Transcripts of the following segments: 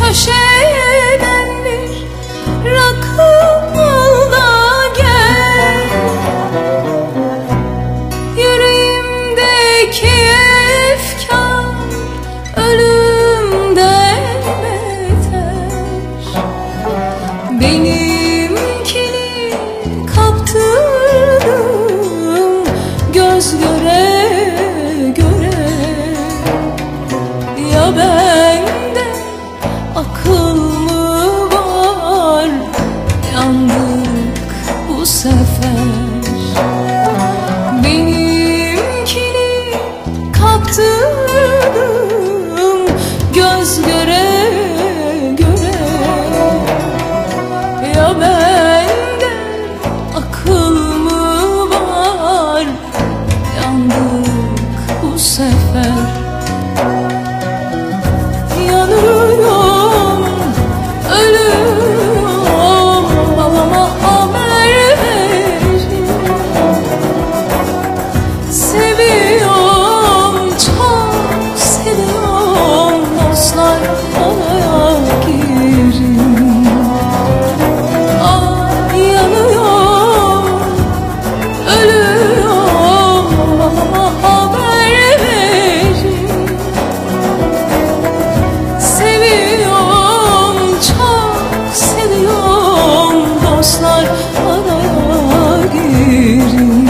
köşeden bir rakı al da gel. Yüreğimdeki efkar ölümden beter. Benimkini kaptırdım göz göre göre. Ya bende akıl mı var, yandık bu sefer. Benimkini kaptırdım göz göre göre. Ya bende akıl mı var, yandık bu sefer. Yanıyorum, ölüyorum, babama haber verin. Seviyorum, çok seviyorum, dostlar olaya girin. Ay yanıyorum, ölüyorum, babama haber verin. Seviyorum, çok seviyorum, dostlar araya girin.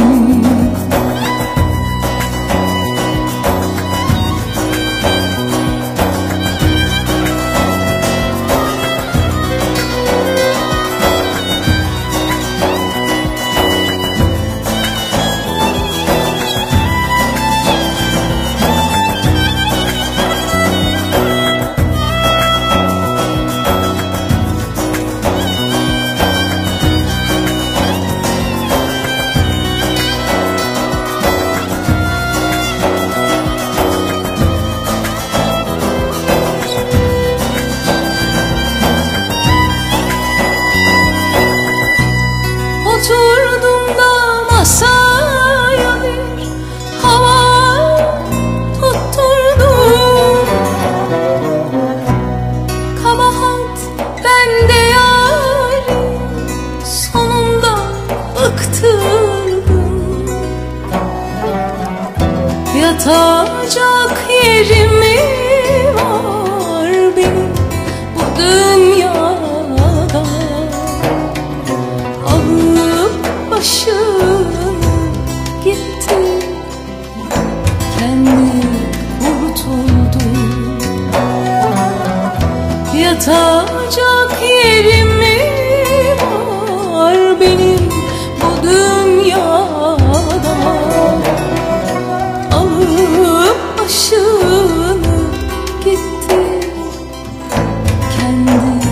Oturdum da masaya bir hava tutturdum. Kabahat bende yarim, sonunda bıktırdım. Yatacak yerim mi var benim bu dünyada? Başını gitti, kendi kurtuldu. Yatacak yerim mi var benim bu dünyada? Alıp başını gitti, kendi